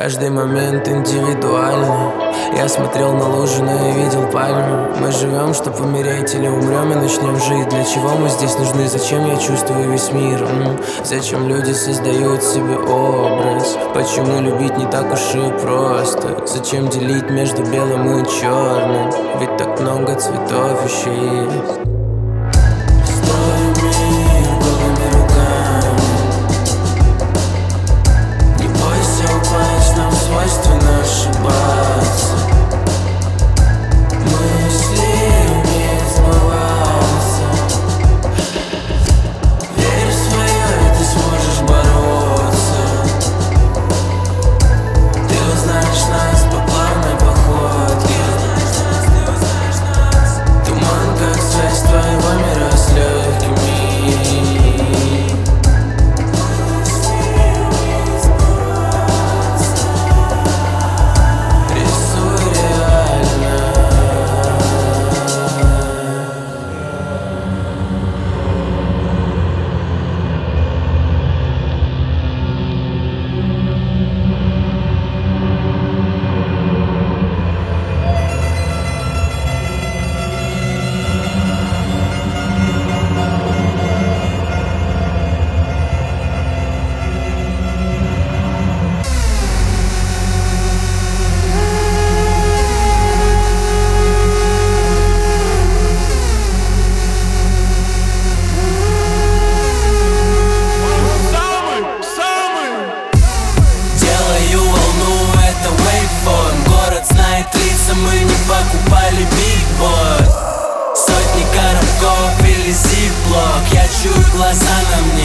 Каждый момент индивидуальный. Я смотрел на лужу, но я видел пальму. Мы живем, чтоб умереть, или умрем и начнем жить. Для чего мы здесь нужны? Зачем я чувствую весь мир? Зачем люди создают себе образ? Почему любить не так уж и просто? Зачем делить между белым и черным? Ведь так много цветов еще есть. Свойственно ошибаться. Мысли умеют сбываться. Верь в свое, и ты сможешь бороться. Ты узнаешь нас по плавной походке. Туман, как связь твоего мира с легкими. Мы не покупали бигборд, сотни коробков или зиплок. Я чую глаза на мне.